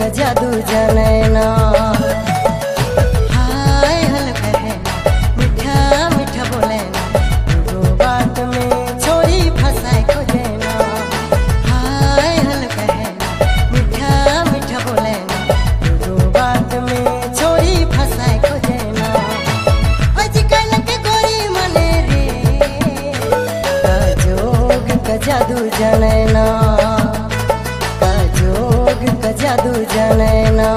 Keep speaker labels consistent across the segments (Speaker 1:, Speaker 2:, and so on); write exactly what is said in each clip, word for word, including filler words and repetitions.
Speaker 1: का जादू जनैना। हाय हल कहना मीठा मीठा बोलेना, एगो बात में छोरी फंसाए खोजेना। हाय हल कहना मीठा मीठा बोलेना, एगो बात में छोरी फंसाए खोजेना। आजकल के गोरी मने रे का जोग का जादू जनैना, का जोग का जादू जनैना।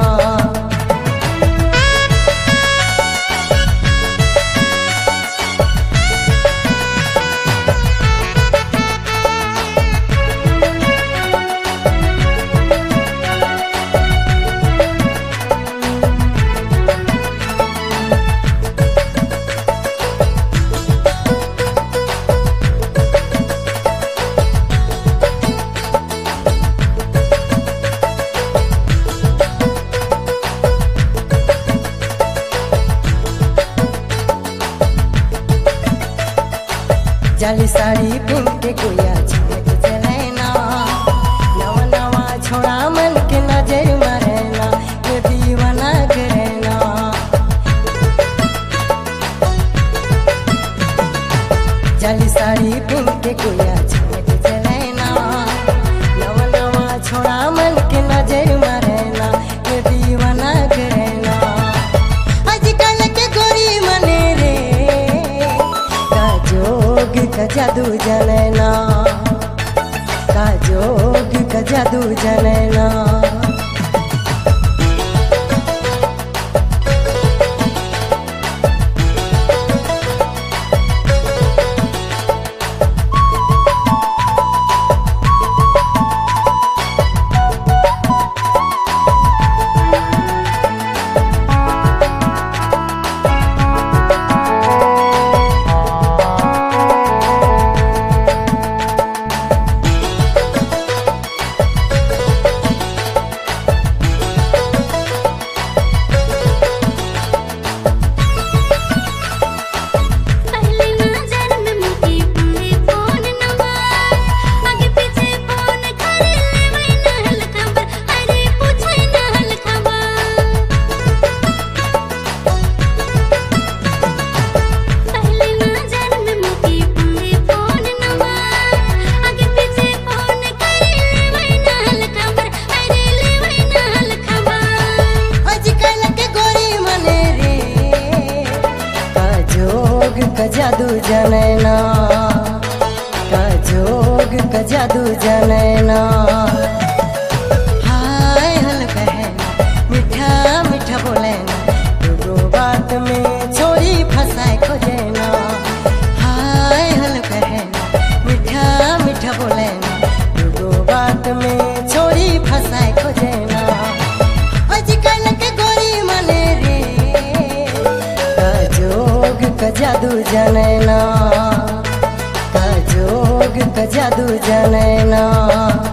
Speaker 1: जाली साड़ी पिन के कोया झमक जलैना, नवा नवा छोड़ा मन के नजर मरेना, के दीवाना करेना। जाली साड़ी पिन के कोया झमक जलैना, नवा नवा छोड़ा मन के नजर मरेना, के दीवाना करेना। आजकल के गोरी मने रे का जोग का जादू जनैना, का जोग का जादू जनैना। का जादू जनैना, का जोग का जादू जनैना। हाय हल कहना मीठा मीठा बोलेना, एगो बात में छोरी फंसाए खोजेना। हाय हल कहना मीठा मीठा बोलेना, एगो बात में छोरी फंसाए खोजेना। आजकल के गोरी मने रे का जोग का जादू जनैना, का जोग का जादू जनैना।